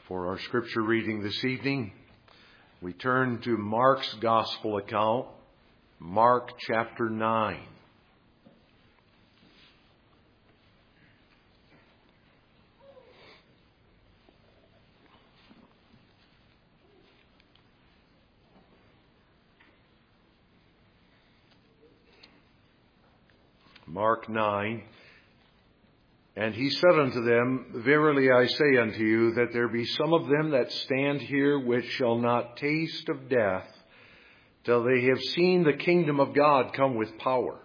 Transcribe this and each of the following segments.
For our scripture reading this evening, we turn to Mark's gospel account, Mark chapter 9. Mark 9. And he said unto them, Verily I say unto you, that there be some of them that stand here which shall not taste of death, till they have seen the kingdom of God come with power.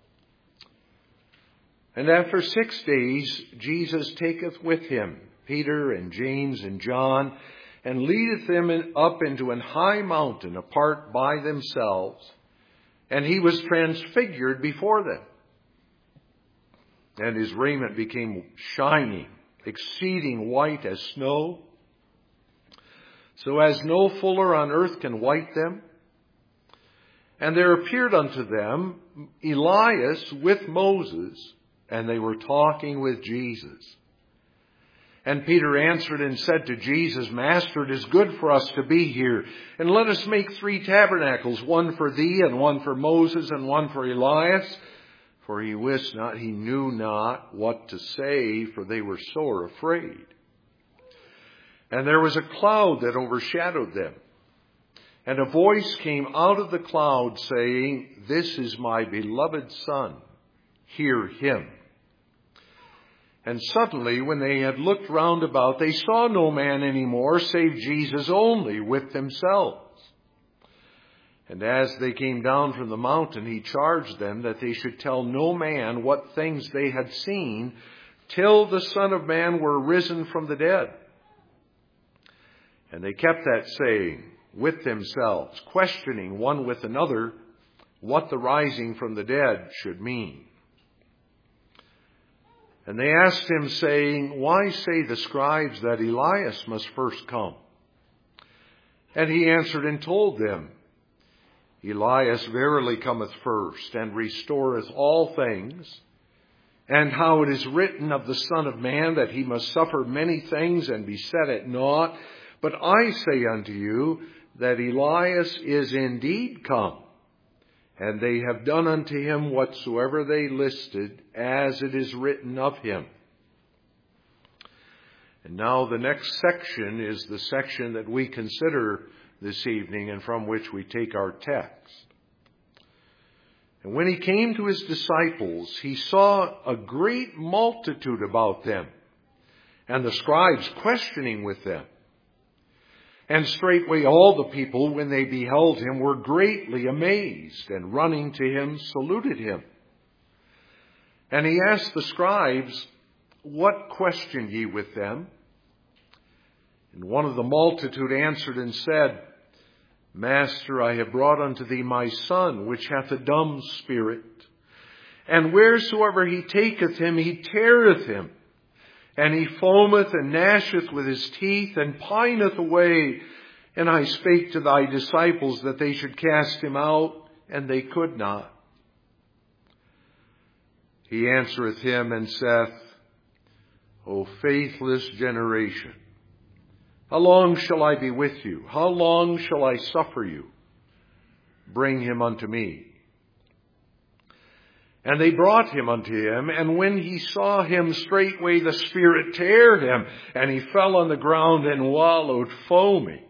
And after 6 days Jesus taketh with him Peter and James and John, and leadeth them up into an high mountain apart by themselves, and he was transfigured before them. And his raiment became shining, exceeding white as snow, so as no fuller on earth can white them. And there appeared unto them Elias with Moses, and they were talking with Jesus. And Peter answered and said to Jesus, Master, it is good for us to be here, and let us make 3 tabernacles, one for thee, and one for Moses, and one for Elias. For he knew not what to say, for they were sore afraid. And there was a cloud that overshadowed them. And a voice came out of the cloud, saying, This is my beloved Son, hear him. And suddenly, when they had looked round about, they saw no man any more, save Jesus only with themselves. And as they came down from the mountain, he charged them that they should tell no man what things they had seen, till the Son of Man were risen from the dead. And they kept that saying with themselves, questioning one with another what the rising from the dead should mean. And they asked him, saying, Why say the scribes that Elias must first come? And he answered and told them, Elias verily cometh first, and restoreth all things, and how it is written of the Son of Man, that he must suffer many things, and be set at naught. But I say unto you, that Elias is indeed come, and they have done unto him whatsoever they listed, as it is written of him. And now the next section is the section that we consider this evening, and from which we take our text. And when he came to his disciples, he saw a great multitude about them, and the scribes questioning with them. And straightway all the people, when they beheld him, were greatly amazed, and running to him, saluted him. And he asked the scribes, What question ye with them? And one of the multitude answered and said, Master, I have brought unto thee my son, which hath a dumb spirit. And wheresoever he taketh him, he teareth him. And he foameth and gnasheth with his teeth, and pineth away. And I spake to thy disciples that they should cast him out, and they could not. He answereth him and saith, O faithless generation, how long shall I be with you? How long shall I suffer you? Bring him unto me. And they brought him unto him, and when he saw him, straightway the spirit tear him, and he fell on the ground and wallowed foaming.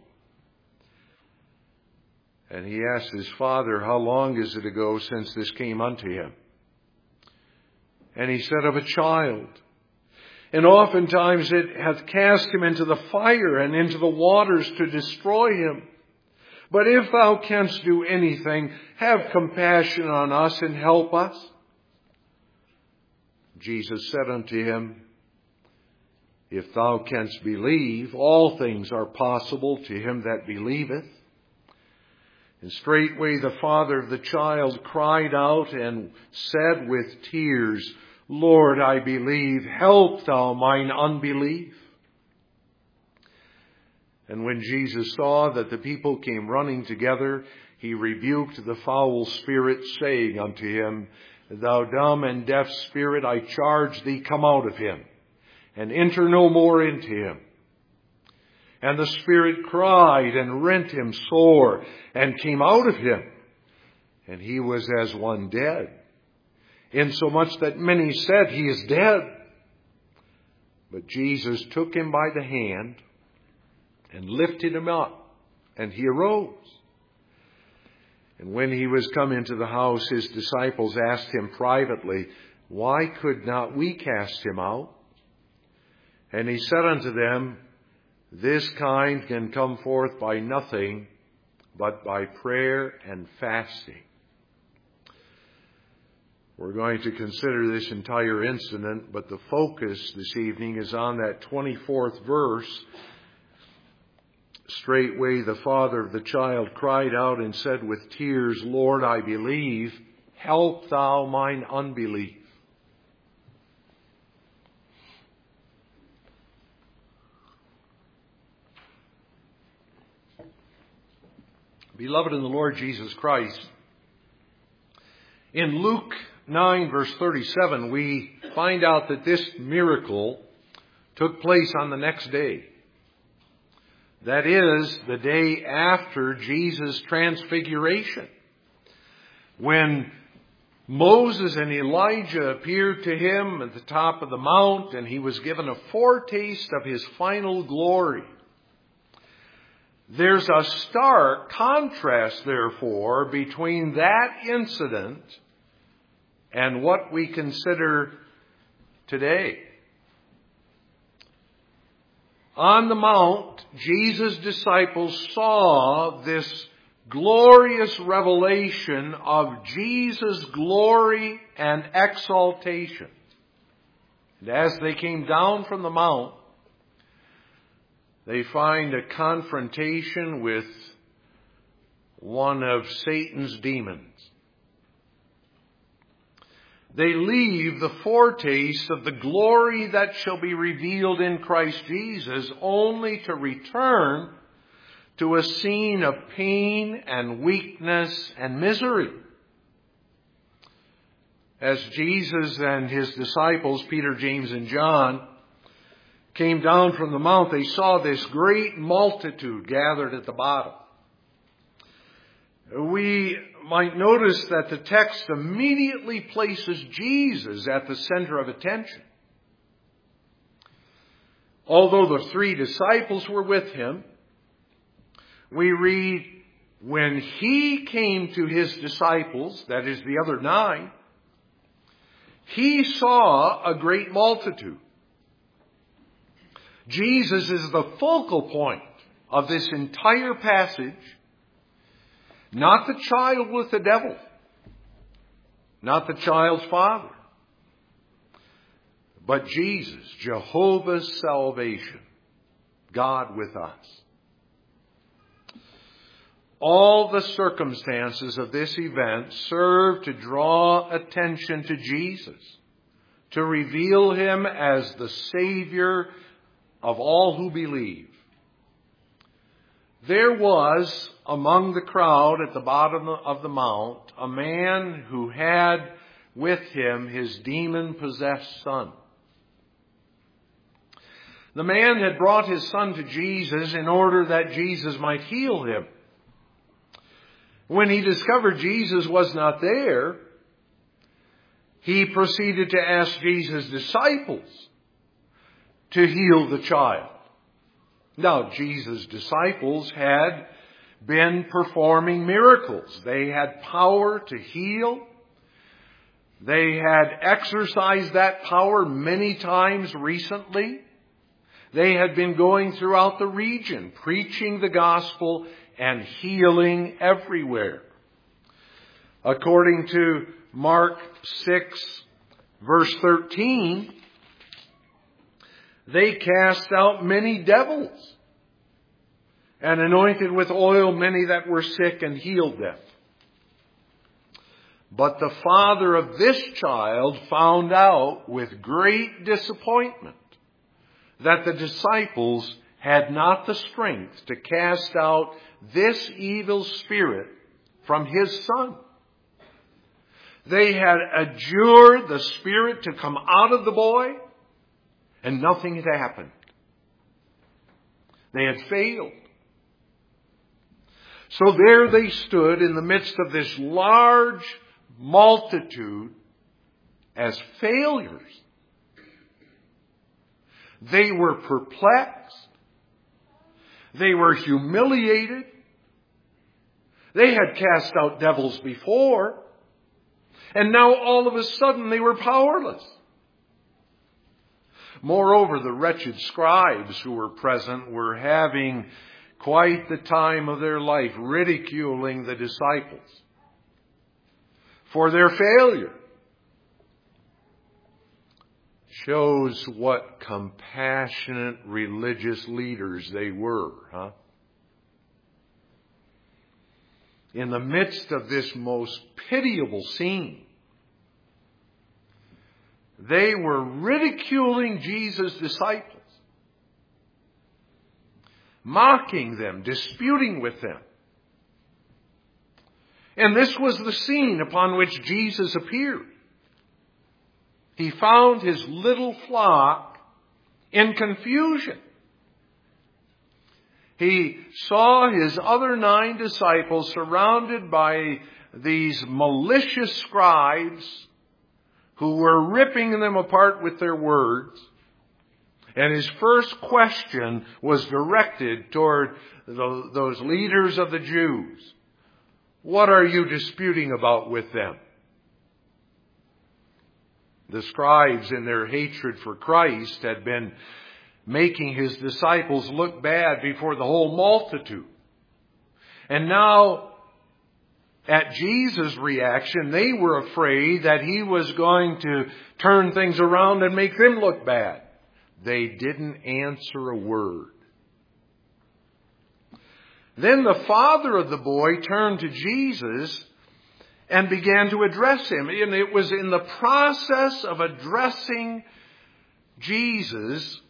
And he asked his father, How long is it ago since this came unto him? And he said, Of a child. And oftentimes it hath cast him into the fire and into the waters to destroy him. But if thou canst do anything, have compassion on us and help us. Jesus said unto him, If thou canst believe, all things are possible to him that believeth. And straightway the father of the child cried out and said with tears, Lord, I believe, help thou mine unbelief. And when Jesus saw that the people came running together, he rebuked the foul spirit, saying unto him, Thou dumb and deaf spirit, I charge thee, come out of him, and enter no more into him. And the spirit cried and rent him sore and came out of him. And he was as one dead, insomuch that many said, He is dead. But Jesus took him by the hand and lifted him up, and he arose. And when he was come into the house, his disciples asked him privately, Why could not we cast him out? And he said unto them, This kind can come forth by nothing but by prayer and fasting. We're going to consider this entire incident, but the focus this evening is on that 24th verse. Straightway the father of the child cried out and said with tears, Lord, I believe, help thou mine unbelief. Beloved in the Lord Jesus Christ, in Luke 9 verse 37, we find out that this miracle took place on the next day. That is, the day after Jesus' transfiguration, when Moses and Elijah appeared to him at the top of the mount, and he was given a foretaste of his final glory. There's a stark contrast, therefore, between that incident and what we consider today. On the mount, Jesus' disciples saw this glorious revelation of Jesus' glory and exaltation. And as they came down from the mount, they find a confrontation with one of Satan's demons. They leave the foretaste of the glory that shall be revealed in Christ Jesus only to return to a scene of pain and weakness and misery. As Jesus and his disciples, Peter, James, and John, came down from the mount, they saw this great multitude gathered at the bottom. We might notice that the text immediately places Jesus at the center of attention. Although the 3 disciples were with him, we read, when he came to his disciples, that is the other 9, he saw a great multitude. Jesus is the focal point of this entire passage. Not the child with the devil. Not the child's father. But Jesus, Jehovah's salvation. God with us. All the circumstances of this event serve to draw attention to Jesus. To reveal him as the Savior of all who believe. There was among the crowd at the bottom of the mount a man who had with him his demon-possessed son. The man had brought his son to Jesus in order that Jesus might heal him. When he discovered Jesus was not there, he proceeded to ask Jesus' disciples to heal the child. Now, Jesus' disciples had been performing miracles. They had power to heal. They had exercised that power many times recently. They had been going throughout the region, preaching the gospel and healing everywhere. According to Mark 6, verse 13, they cast out many devils and anointed with oil many that were sick and healed them. But the father of this child found out with great disappointment that the disciples had not the strength to cast out this evil spirit from his son. They had adjured the spirit to come out of the boy, and nothing had happened. They had failed. So there they stood in the midst of this large multitude as failures. They were perplexed. They were humiliated. They had cast out devils before. And now all of a sudden they were powerless. Moreover, the wretched scribes who were present were having quite the time of their life, ridiculing the disciples for their failure. Shows what compassionate religious leaders they were, huh? In the midst of this most pitiable scene, they were ridiculing Jesus' disciples, mocking them, disputing with them. And this was the scene upon which Jesus appeared. He found his little flock in confusion. He saw his other 9 disciples surrounded by these malicious scribes who were ripping them apart with their words. And his first question was directed toward those leaders of the Jews. What are you disputing about with them? The scribes, in their hatred for Christ, had been making his disciples look bad before the whole multitude. And now, at Jesus' reaction, they were afraid that he was going to turn things around and make them look bad. They didn't answer a word. Then the father of the boy turned to Jesus and began to address him. And it was in the process of addressing Jesus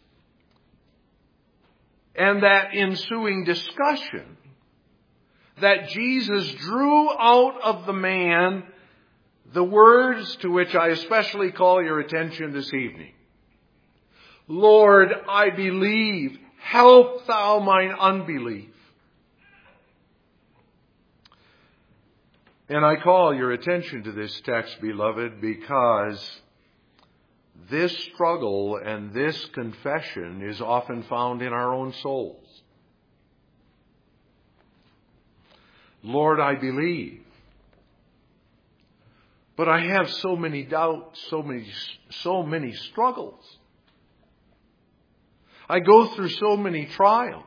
and that ensuing discussion that Jesus drew out of the man the words to which I especially call your attention this evening. Lord, I believe. Help thou mine unbelief. And I call your attention to this text, beloved, because this struggle and this confession is often found in our own souls. Lord, I believe. But I have so many doubts, so many struggles. I go through so many trials.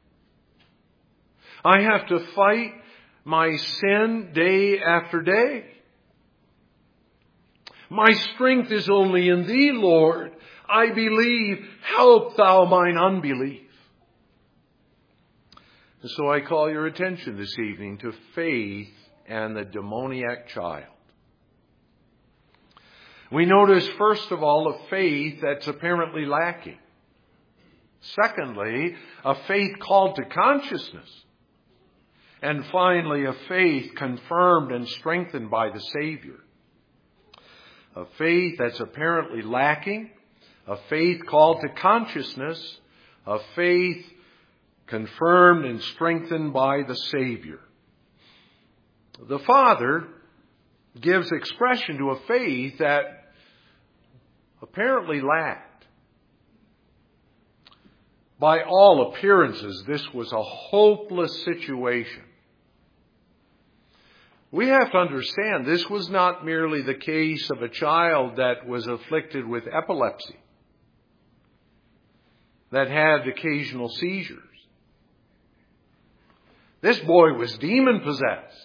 I have to fight my sin day after day. My strength is only in thee, Lord. I believe. Help thou mine unbelief. And so I call your attention this evening to faith and the demoniac child. We notice, first of all, a faith that's apparently lacking. Secondly, a faith called to consciousness. And finally, a faith confirmed and strengthened by the Savior. A faith that's apparently lacking, a faith called to consciousness, a faith confirmed and strengthened by the Savior. The Father gives expression to a faith that apparently lacked. By all appearances, this was a hopeless situation. We have to understand this was not merely the case of a child that was afflicted with epilepsy, that had occasional seizures. This boy was demon-possessed.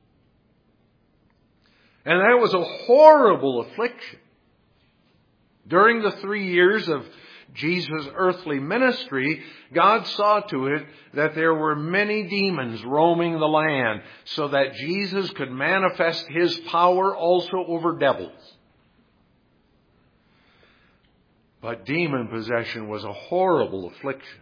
And that was a horrible affliction. During the 3 years of Jesus' earthly ministry, God saw to it that there were many demons roaming the land so that Jesus could manifest his power also over devils. But demon possession was a horrible affliction.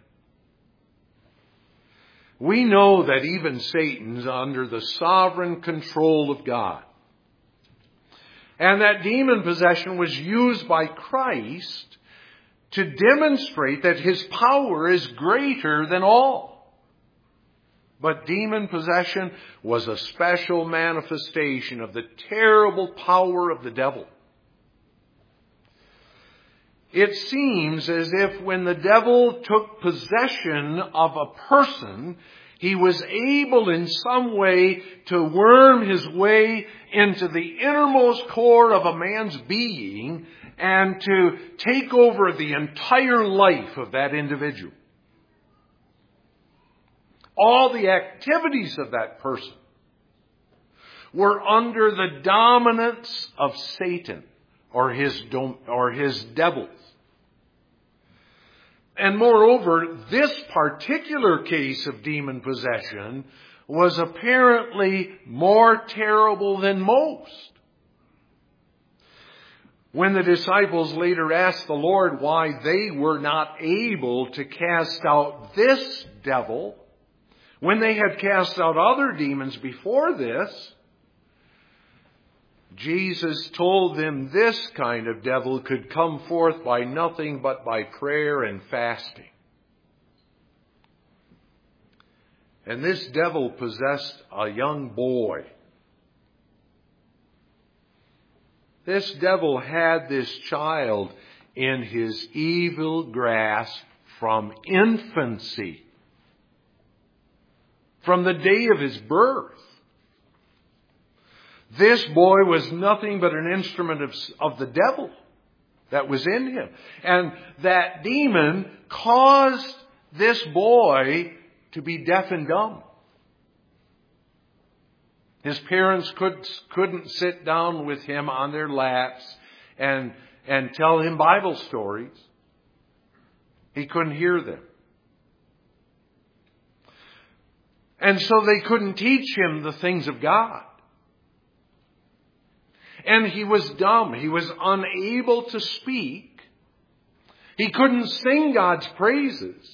We know that even Satan's under the sovereign control of God. And that demon possession was used by Christ to demonstrate that his power is greater than all. But demon possession was a special manifestation of the terrible power of the devil. It seems as if when the devil took possession of a person, he was able in some way to worm his way into the innermost core of a man's being and to take over the entire life of that individual. All the activities of that person were under the dominance of Satan or his devils. And moreover, this particular case of demon possession was apparently more terrible than most. When the disciples later asked the Lord why they were not able to cast out this devil, when they had cast out other demons before this, Jesus told them this kind of devil could come forth by nothing but by prayer and fasting. And this devil possessed a young boy. This devil had this child in his evil grasp from infancy, from the day of his birth. This boy was nothing but an instrument of the devil that was in him. And that demon caused this boy to be deaf and dumb. His parents couldn't sit down with him on their laps and tell him Bible stories. He couldn't hear them. And so they couldn't teach him the things of God. And he was dumb. He was unable to speak. He couldn't sing God's praises.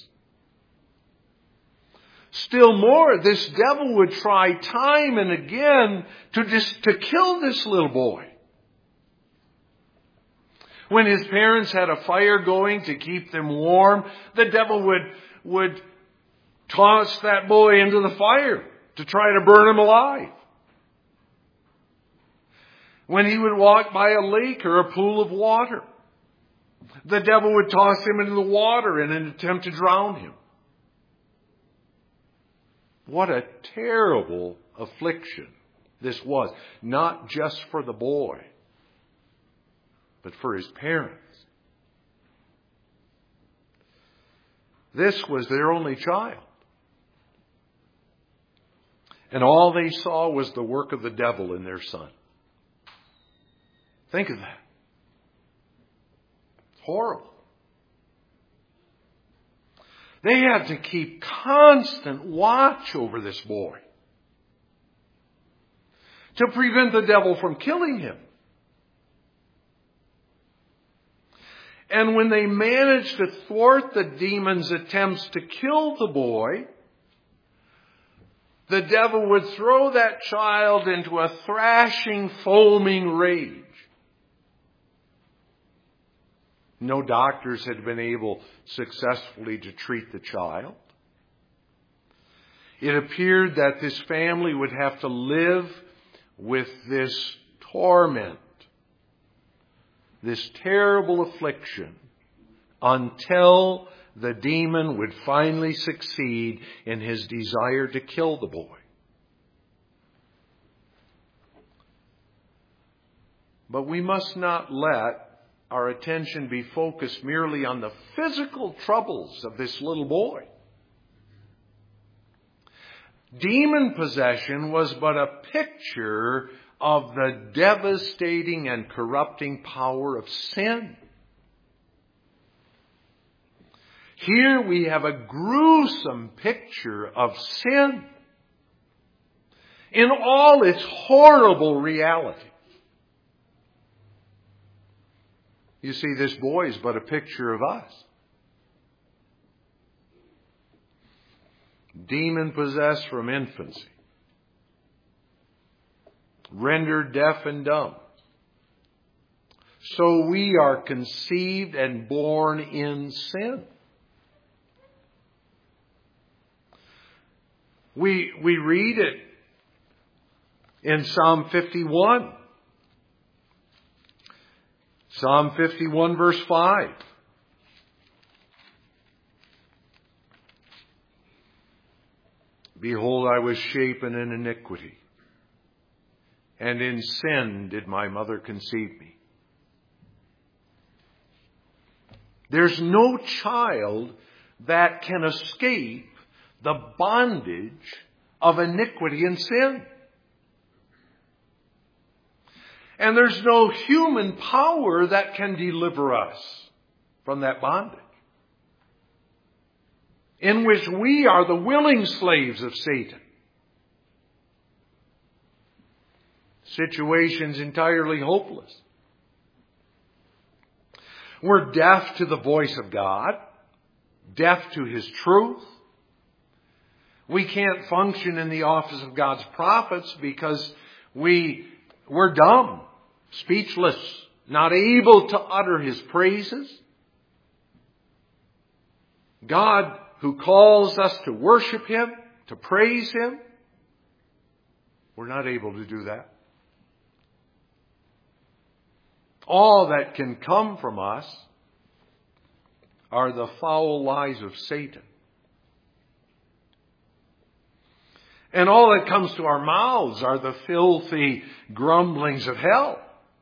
Still more, this devil would try time and again to kill this little boy. When his parents had a fire going to keep them warm, the devil would toss that boy into the fire to try to burn him alive. When he would walk by a lake or a pool of water, the devil would toss him into the water in an attempt to drown him. What a terrible affliction this was, not just for the boy, but for his parents. This was their only child. And all they saw was the work of the devil in their son. Think of that. It's horrible. They had to keep constant watch over this boy to prevent the devil from killing him. And when they managed to thwart the demon's attempts to kill the boy, the devil would throw that child into a thrashing, foaming rage. No doctors had been able successfully to treat the child. It appeared that this family would have to live with this torment, this terrible affliction, until the demon would finally succeed in his desire to kill the boy. But we must not let our attention be focused merely on the physical troubles of this little boy. Demon possession was but a picture of the devastating and corrupting power of sin. Here we have a gruesome picture of sin in all its horrible reality. You see, this boy is but a picture of us. Demon possessed from infancy. Rendered deaf and dumb. so we are conceived and born in sin. We read it in Psalm 51. Psalm 51 verse 5. Behold, I was shapen in iniquity, and in sin did my mother conceive me. There's no child that can escape the bondage of iniquity and sin. And there's no human power that can deliver us from that bondage, in which we are the willing slaves of Satan. Situations entirely hopeless. We're deaf to the voice of God, deaf to His truth. We can't function in the office of God's prophets because we're dumb, speechless, not able to utter His praises. God, who calls us to worship Him, to praise Him, we're not able to do that. All that can come from us are the foul lies of Satan. And all that comes to our mouths are the filthy grumblings of hell.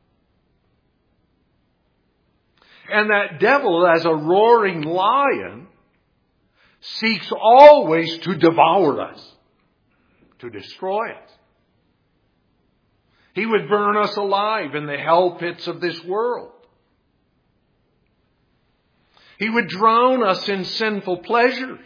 And that devil, as a roaring lion, seeks always to devour us, to destroy us. He would burn us alive in the hell pits of this world. He would drown us in sinful pleasures.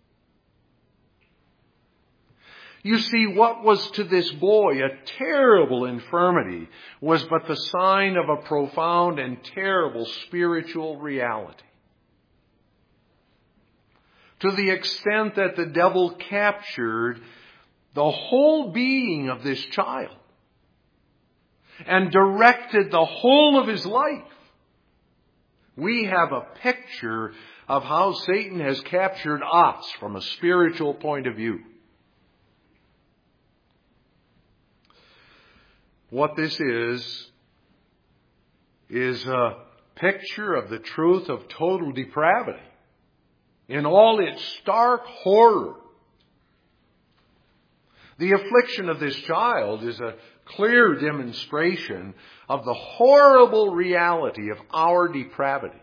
You see, what was to this boy a terrible infirmity was but the sign of a profound and terrible spiritual reality. To the extent that the devil captured the whole being of this child and directed the whole of his life. We have a picture of how Satan has captured us from a spiritual point of view. What this is a picture of the truth of total depravity in all its stark horror. The affliction of this child is a clear demonstration of the horrible reality of our depravity.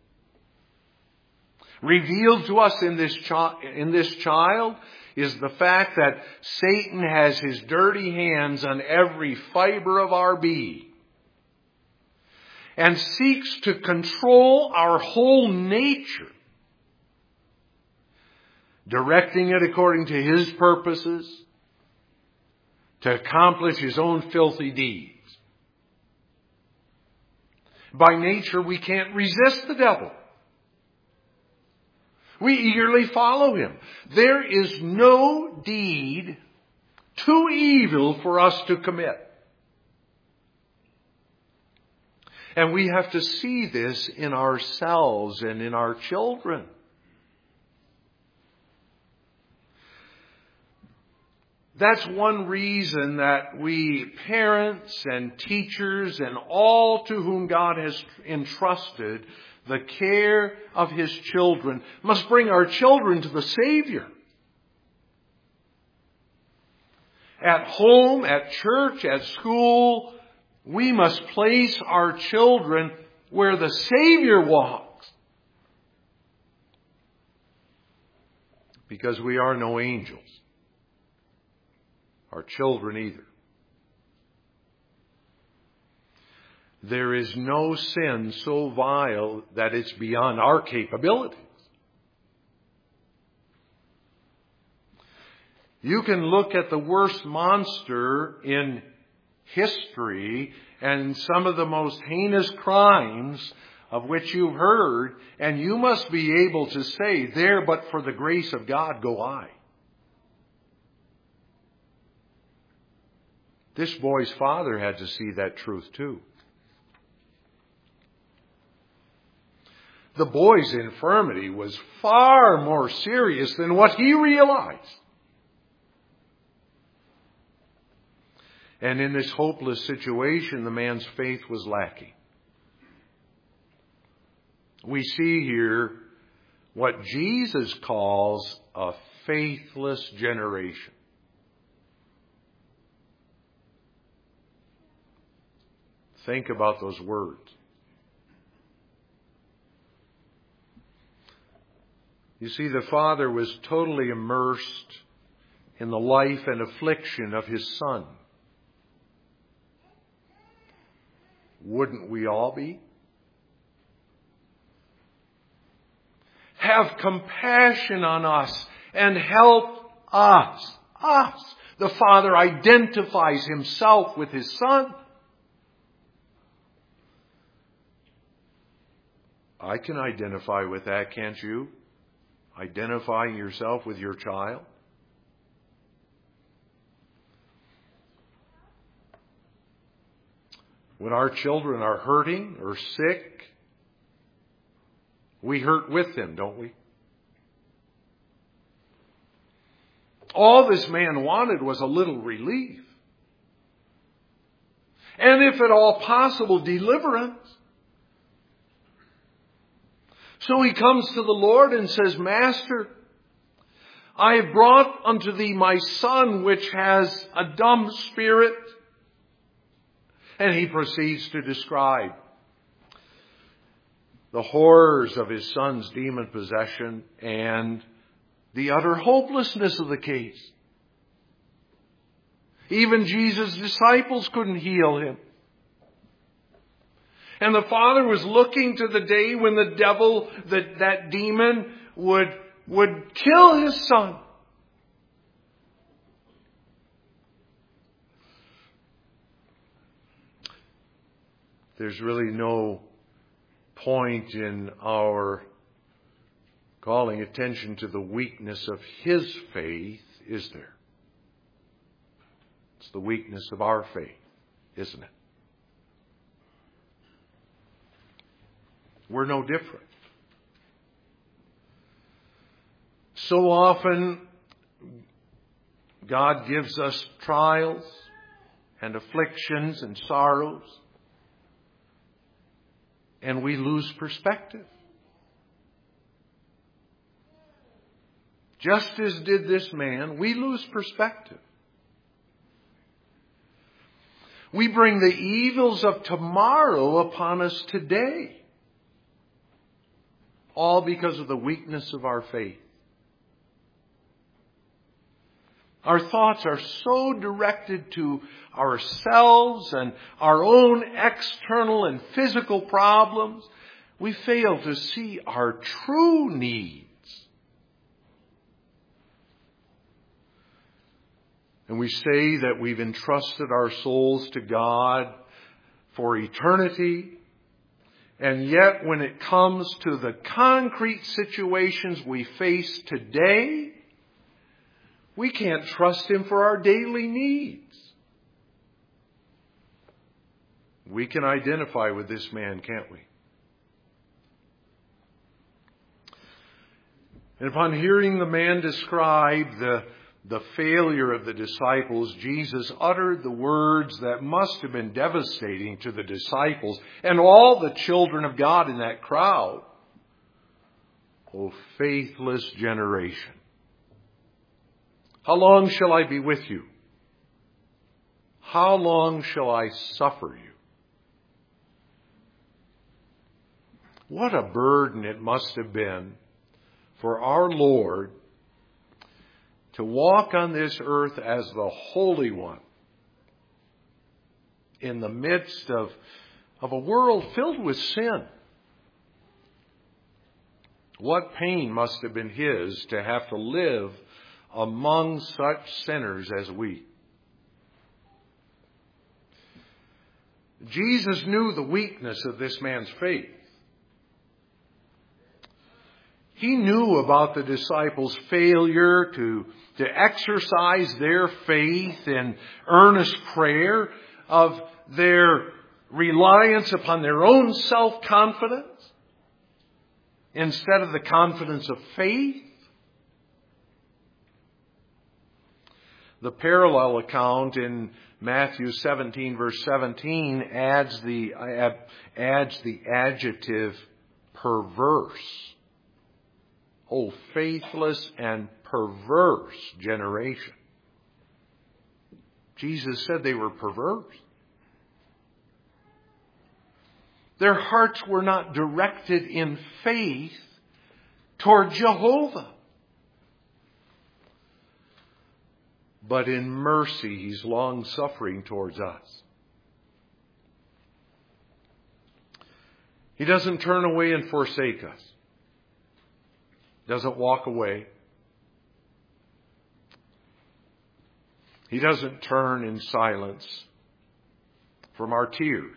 Revealed to us in this child is the fact that Satan has his dirty hands on every fiber of our being and seeks to control our whole nature, directing it according to his purposes, to accomplish his own filthy deeds. By nature, we can't resist the devil. We eagerly follow him. There is no deed too evil for us to commit. And we have to see this in ourselves and in our children. That's one reason that we parents and teachers and all to whom God has entrusted the care of His children must bring our children to the Savior. At home, at church, at school, we must place our children where the Savior walks. Because we are no angels. Our children either. There is no sin so vile that it's beyond our capabilities. You can look at the worst monster in history and some of the most heinous crimes of which you've heard, and you must be able to say, there but for the grace of God go I. This boy's father had to see that truth too. The boy's infirmity was far more serious than what he realized. And in this hopeless situation, the man's faith was lacking. We see here what Jesus calls a faithless generation. Think about those words. You see, the father was totally immersed in the life and affliction of his son. Wouldn't we all be? Have compassion on us and help us. Us. The father identifies himself with his son. I can identify with that, can't you? Identifying yourself with your child. When our children are hurting or sick, we hurt with them, don't we? All this man wanted was a little relief. And if at all possible, deliverance. So he comes to the Lord and says, Master, I have brought unto thee my son, which has a dumb spirit. And he proceeds to describe the horrors of his son's demon possession and the utter hopelessness of the case. Even Jesus' disciples couldn't heal him. And the father was looking to the day when the devil, that demon, would kill his son. There's really no point in our calling attention to the weakness of his faith, is there? It's the weakness of our faith, isn't it? We're no different. So often, God gives us trials and afflictions and sorrows, and we lose perspective. Just as did this man, we lose perspective. We bring the evils of tomorrow upon us today. All because of the weakness of our faith. Our thoughts are so directed to ourselves and our own external and physical problems, we fail to see our true needs. And we say that we've entrusted our souls to God for eternity. And yet, when it comes to the concrete situations we face today, we can't trust Him for our daily needs. We can identify with this man, can't we? And upon hearing the man describe the failure of the disciples, Jesus uttered the words that must have been devastating to the disciples and all the children of God in that crowd. O faithless generation, how long shall I be with you? How long shall I suffer you? What a burden it must have been for our Lord to walk on this earth as the Holy One in the midst of a world filled with sin. What pain must have been His to have to live among such sinners as we. Jesus knew the weakness of this man's faith. He knew about the disciples' failure to exercise their faith in earnest prayer, of their reliance upon their own self-confidence. instead of the confidence of faith? The parallel account in Matthew 17, verse 17, adds the adjective perverse. Oh, faithless and perverse generation. Jesus said they were perverse. Their hearts were not directed in faith toward Jehovah, but in mercy. He's long-suffering towards us. He doesn't turn away and forsake us. Doesn't walk away. He doesn't turn in silence from our tears.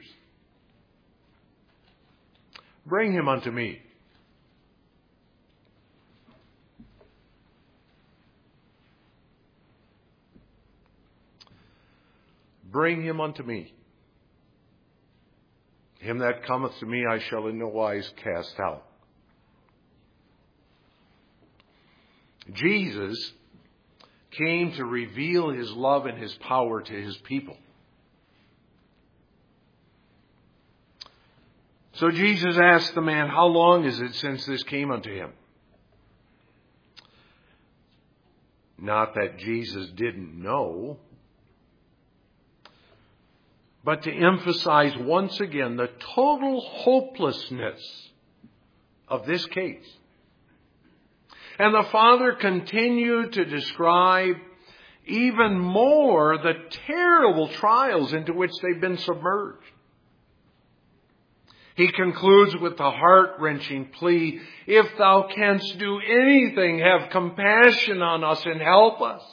Bring him unto me. Bring him unto me. Him that cometh to me I shall in no wise cast out. Jesus came to reveal his love and his power to his people. So Jesus asked the man, how long is it since this came unto him? Not that Jesus didn't know, but to emphasize once again the total hopelessness of this case. And the Father continued to describe even more the terrible trials into which they've been submerged. He concludes with the heart-wrenching plea, if thou canst do anything, have compassion on us and help us.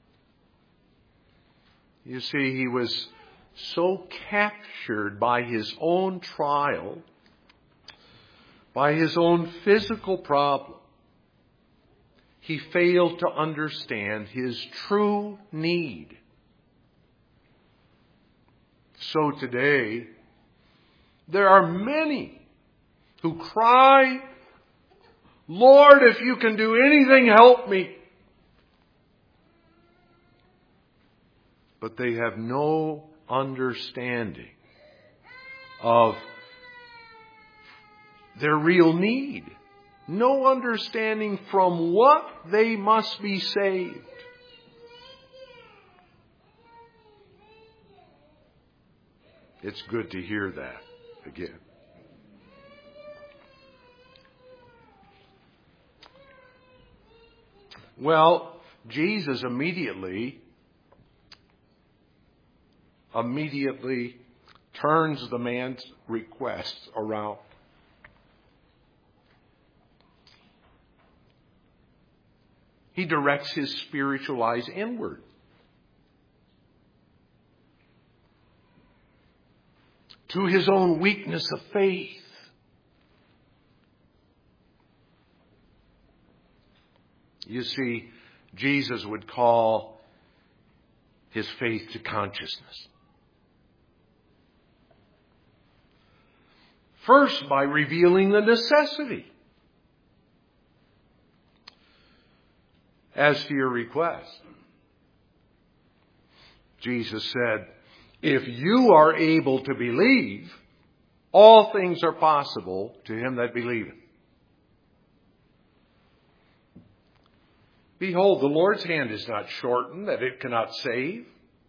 You see, he was so captured by his own trial, by his own physical problem, he failed to understand his true need. So today, there are many who cry, Lord, if you can do anything, help me. But they have no understanding of their real need. No understanding from what they must be saved. It's good to hear that again. Well, Jesus immediately turns the man's request around. He directs his spiritual eyes inward. To his own weakness of faith. You see, Jesus would call his faith to consciousness. First, by revealing the necessity. As to your request, Jesus said, if you are able to believe, all things are possible to him that believeth. Behold, the Lord's hand is not shortened, that it cannot save.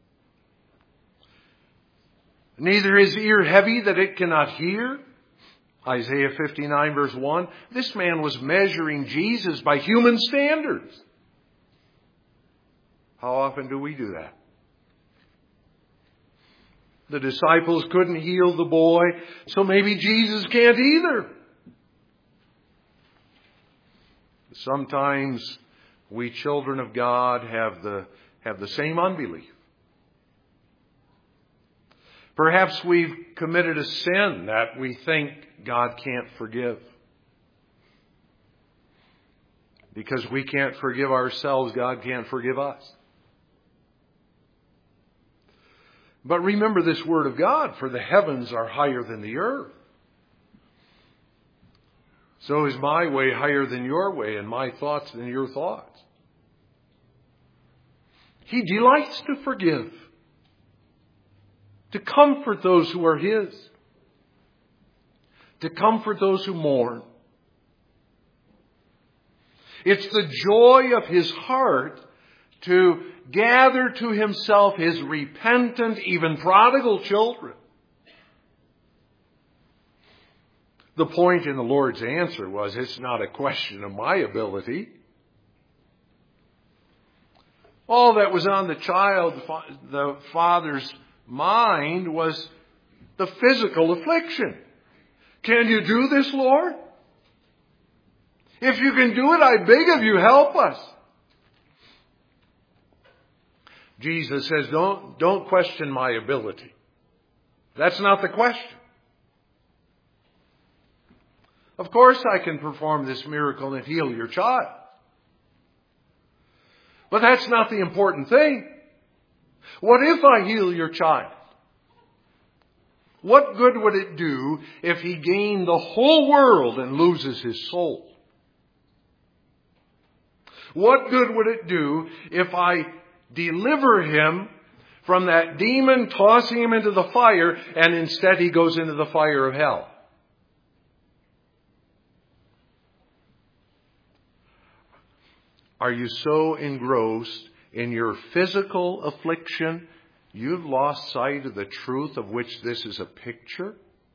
Neither his ear heavy, that it cannot hear. Isaiah 59, verse 1. This man was measuring Jesus by human standards. How often do we do that? The disciples couldn't heal the boy, so maybe Jesus can't either. Sometimes we children of God have the same unbelief. Perhaps we've committed a sin that we think God can't forgive. Because we can't forgive ourselves, God can't forgive us. But remember this word of God, for the heavens are higher than the earth. So is my way higher than your way, and my thoughts than your thoughts. He delights to forgive, to comfort those who are His, to comfort those who mourn. It's the joy of His heart to gather to Himself His repentant, even prodigal children. The point in the Lord's answer was, it's not a question of my ability. All that was on the father's mind was the physical affliction. Can you do this, Lord? If you can do it, I beg of you, help us. Jesus says, don't question my ability. That's not the question. Of course I can perform this miracle and heal your child. But that's not the important thing. What if I heal your child? What good would it do if he gained the whole world and loses his soul? What good would it do if I deliver him from that demon, tossing him into the fire, and instead he goes into the fire of hell? Are you so engrossed in your physical affliction, you've lost sight of the truth of which this is a picture?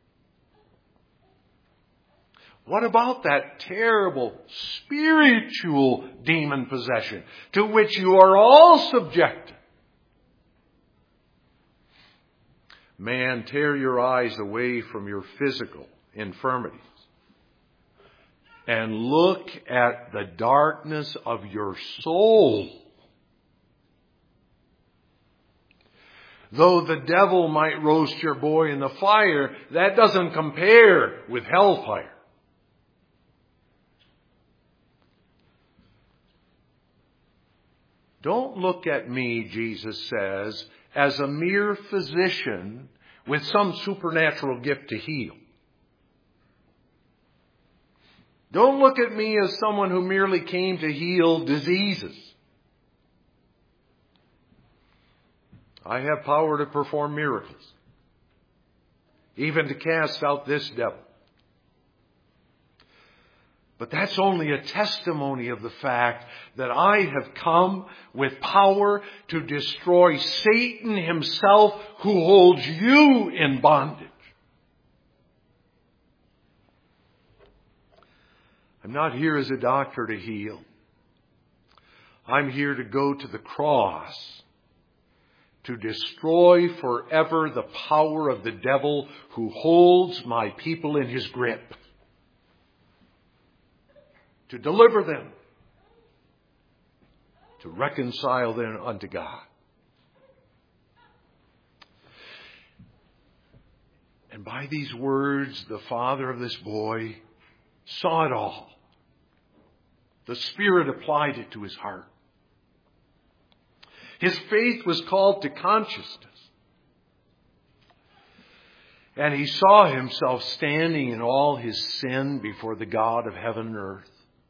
What about that terrible spiritual demon possession to which you are all subjected? Man, tear your eyes away from your physical infirmities and look at the darkness of your soul. Though the devil might roast your boy in the fire, that doesn't compare with hellfire. Don't look at me, Jesus says, as a mere physician with some supernatural gift to heal. Don't look at me as someone who merely came to heal diseases. I have power to perform miracles, even to cast out this devil. But that's only a testimony of the fact that I have come with power to destroy Satan himself, who holds you in bondage. I'm not here as a doctor to heal. I'm here to go to the cross to destroy forever the power of the devil who holds my people in his grip. To deliver them. To reconcile them unto God. And by these words, the father of this boy saw it all. The Spirit applied it to his heart. His faith was called to consciousness. And he saw himself standing in all his sin before the God of heaven and earth.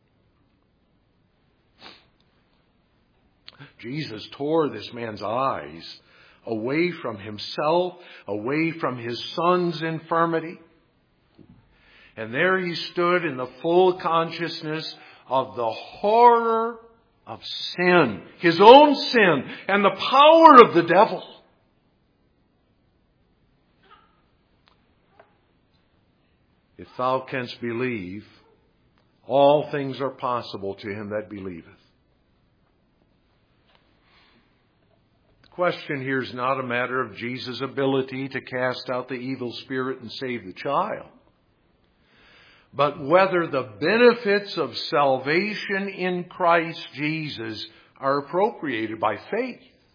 Jesus tore this man's eyes away from himself, away from his son's infirmity. And there he stood in the full consciousness of the horror of sin, his own sin, and the power of the devil. If thou canst believe, all things are possible to him that believeth. The question here is not a matter of Jesus' ability to cast out the evil spirit and save the child, but whether the benefits of salvation in Christ Jesus are appropriated by faith.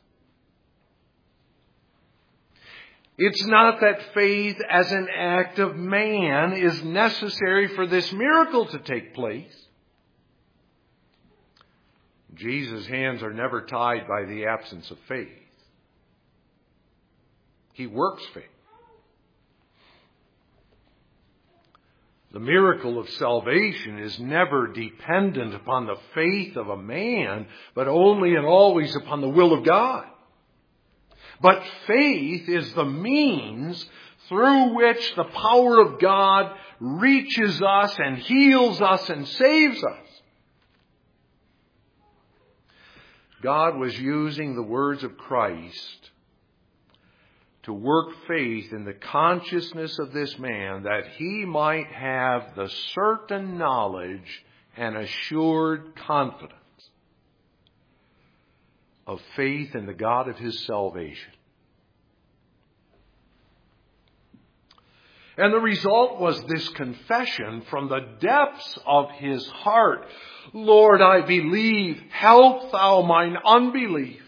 It's not that faith as an act of man is necessary for this miracle to take place. Jesus' hands are never tied by the absence of faith. He works faith. The miracle of salvation is never dependent upon the faith of a man, but only and always upon the will of God. But faith is the means through which the power of God reaches us and heals us and saves us. God was using the words of Christ to work faith in the consciousness of this man, that he might have the certain knowledge and assured confidence of faith in the God of his salvation. And the result was this confession from the depths of his heart: Lord, I believe, help thou mine unbelief.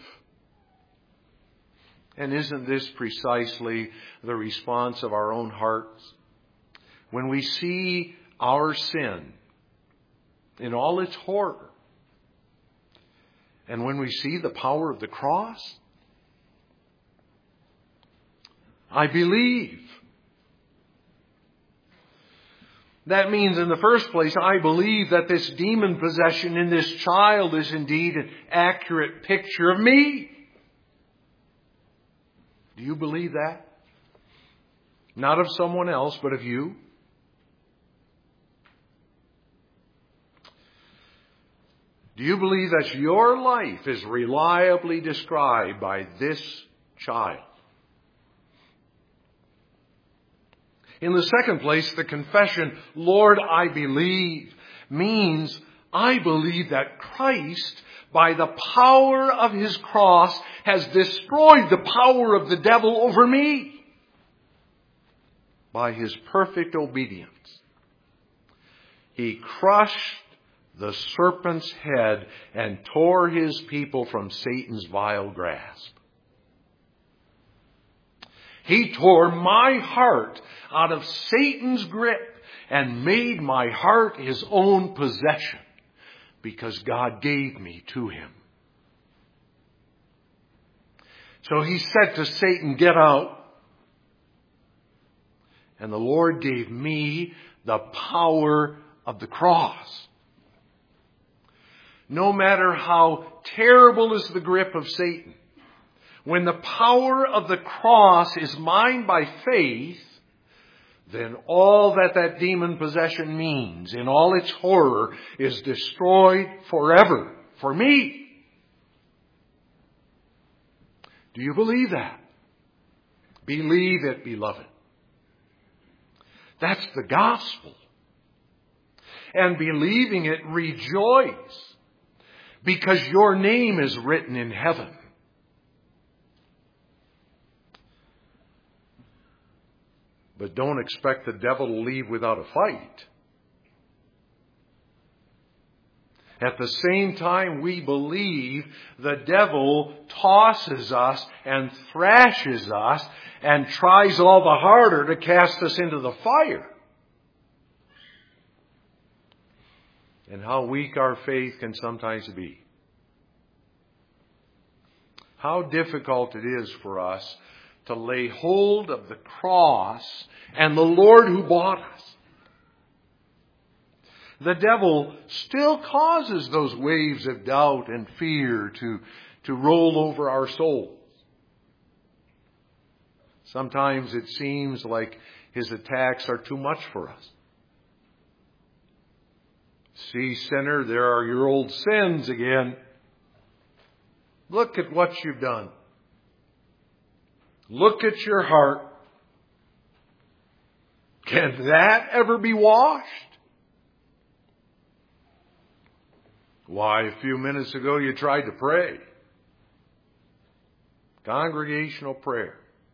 And isn't this precisely the response of our own hearts? When we see our sin in all its horror, and when we see the power of the cross, I believe. That means, in the first place, I believe that this demon possession in this child is indeed an accurate picture of me. Do you believe that? Not of someone else, but of you. Do you believe that your life is reliably described by this child? In the second place, the confession, Lord, I believe, means I believe that Christ, by the power of his cross, has destroyed the power of the devil over me. By his perfect obedience, he crushed the serpent's head and tore his people from Satan's vile grasp. He tore my heart out of Satan's grip and made my heart his own possession, because God gave me to him. So he said to Satan, get out. And the Lord gave me the power of the cross. No matter how terrible is the grip of Satan, when the power of the cross is mine by faith, then all that demon possession means, in all its horror, is destroyed forever for me. Do you believe that? Believe it, beloved. That's the gospel. And believing it, rejoice, because your name is written in heaven. But don't expect the devil to leave without a fight. At the same time we believe, the devil tosses us and thrashes us and tries all the harder to cast us into the fire. And how weak our faith can sometimes be. How difficult it is for us to lay hold of the cross and the Lord who bought us. The devil still causes those waves of doubt and fear to roll over our souls. Sometimes it seems like his attacks are too much for us. See, sinner, there are your old sins again. Look at what you've done. Look at your heart. Can that ever be washed? Why, a few minutes ago you tried to pray. Congregational prayer.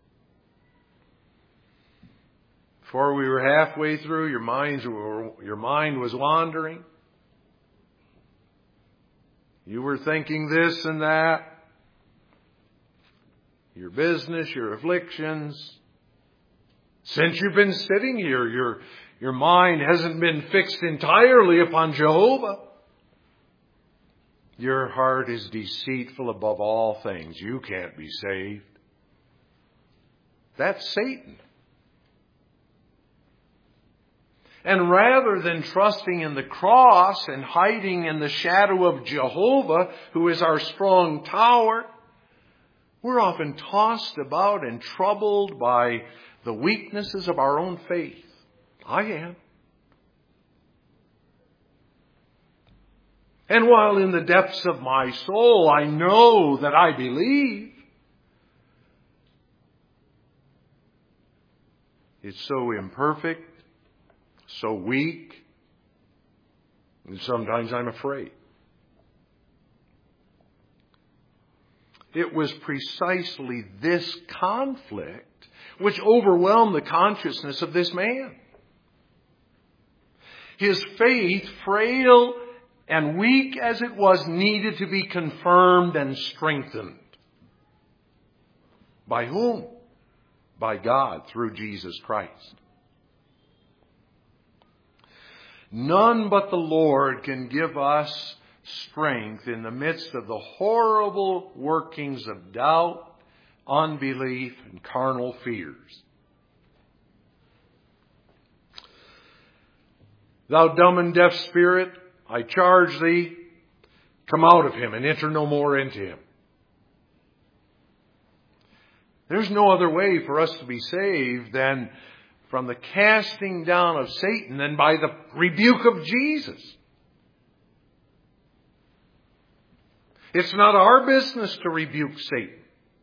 Before we were halfway through, your mind was wandering. You were thinking this and that. Your business, your afflictions. Since you've been sitting here, your mind hasn't been fixed entirely upon Jehovah. Your heart is deceitful above all things. You can't be saved. That's Satan. And rather than trusting in the cross and hiding in the shadow of Jehovah, who is our strong tower, we're often tossed about and troubled by the weaknesses of our own faith. I am. And while in the depths of my soul I know that I believe, it's so imperfect, so weak, and sometimes I'm afraid. It was precisely this conflict which overwhelmed the consciousness of this man. His faith, frail and weak as it was, needed to be confirmed and strengthened. By whom? By God, through Jesus Christ. None but the Lord can give us strength in the midst of the horrible workings of doubt, unbelief, and carnal fears. Thou dumb and deaf spirit, I charge thee, come out of him and enter no more into him. There's no other way for us to be saved than from the casting down of Satan and by the rebuke of Jesus. It's not our business to rebuke Satan.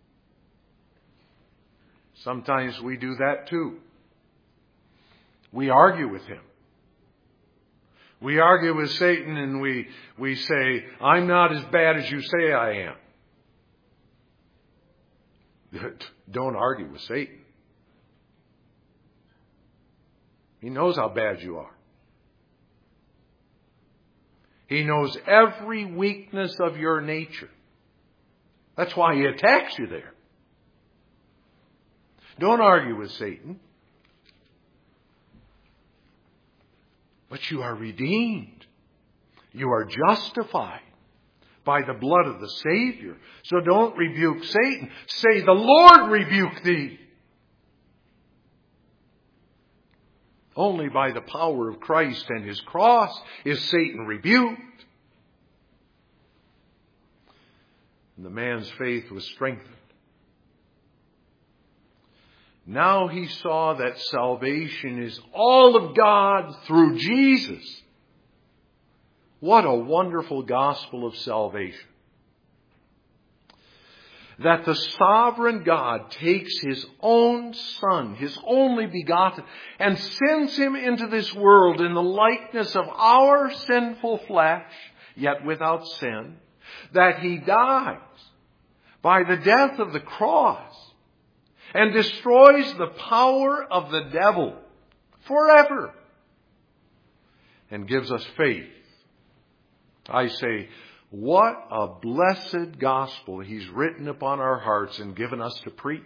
Sometimes we do that too. We argue with him. We argue with Satan and we say, I'm not as bad as you say I am. Don't argue with Satan. He knows how bad you are. He knows every weakness of your nature. That's why he attacks you there. Don't argue with Satan. But you are redeemed. You are justified by the blood of the Savior. So don't rebuke Satan. Say, the Lord rebuke thee. Only by the power of Christ and his cross is Satan rebuked. And the man's faith was strengthened. Now he saw that salvation is all of God through Jesus. What a wonderful gospel of salvation. That the sovereign God takes his own Son, his only begotten, and sends him into this world in the likeness of our sinful flesh, yet without sin. That he dies by the death of the cross and destroys the power of the devil forever and gives us faith. I say, what a blessed gospel he's written upon our hearts and given us to preach.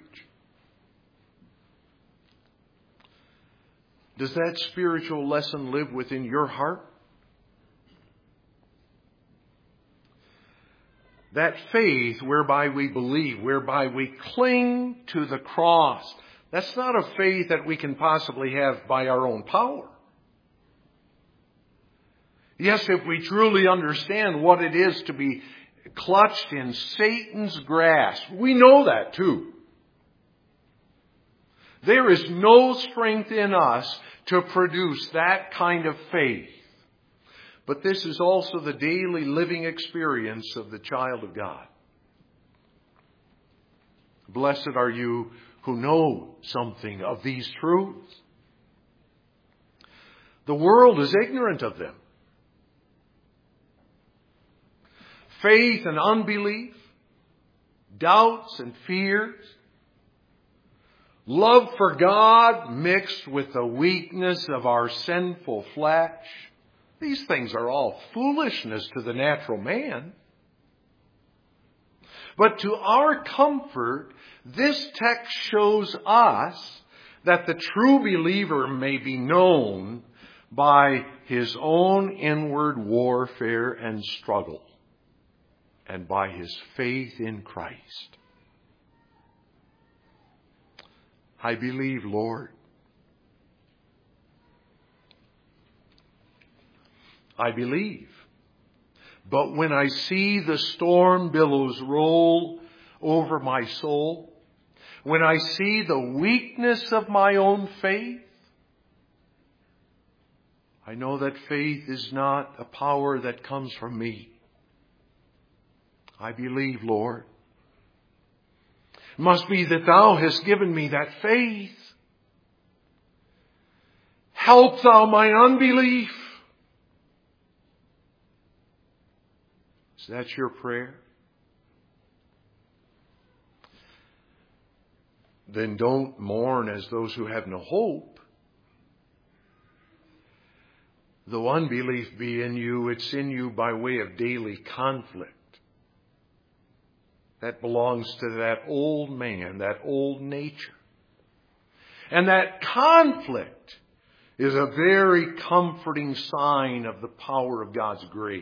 Does that spiritual lesson live within your heart? That faith whereby we believe, whereby we cling to the cross, that's not a faith that we can possibly have by our own power. Yes, if we truly understand what it is to be clutched in Satan's grasp, we know that too. There is no strength in us to produce that kind of faith. But this is also the daily living experience of the child of God. Blessed are you who know something of these truths. The world is ignorant of them. Faith and unbelief, doubts and fears, love for God mixed with the weakness of our sinful flesh. These things are all foolishness to the natural man. But to our comfort, this text shows us that the true believer may be known by his own inward warfare and struggle, and by his faith in Christ. I believe, Lord. I believe. But when I see the storm billows roll over my soul, when I see the weakness of my own faith, I know that faith is not a power that comes from me. I believe, Lord. It must be that Thou hast given me that faith. Help Thou mine unbelief. Is that your prayer? Then don't mourn as those who have no hope. Though unbelief be in you, it's in you by way of daily conflict. That belongs to that old man, that old nature. And that conflict is a very comforting sign of the power of God's grace.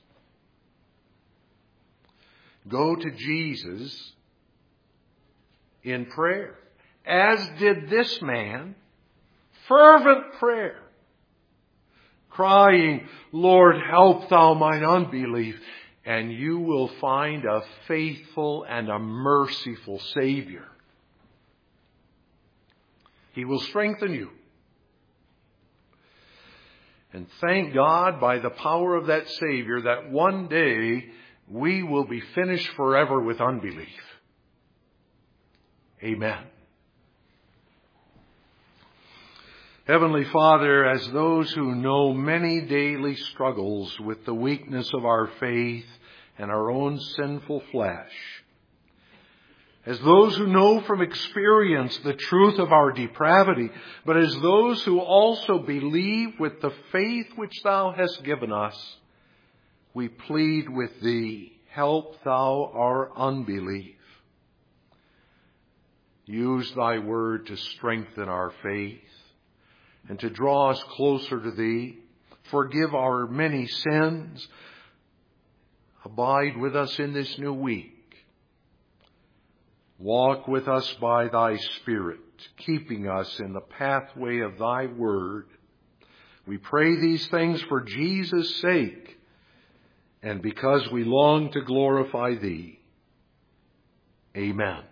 Go to Jesus in prayer, as did this man, fervent prayer, crying, Lord, help Thou mine unbelief, and you will find a faithful and a merciful Savior. He will strengthen you. And thank God by the power of that Savior that one day we will be finished forever with unbelief. Amen. Heavenly Father, as those who know many daily struggles with the weakness of our faith and our own sinful flesh, as those who know from experience the truth of our depravity, but as those who also believe with the faith which Thou hast given us, we plead with Thee, help Thou our unbelief. Use Thy word to strengthen our faith and to draw us closer to Thee. Forgive our many sins. Abide with us in this new week. Walk with us by Thy Spirit, keeping us in the pathway of Thy word. We pray these things for Jesus' sake and because we long to glorify Thee. Amen.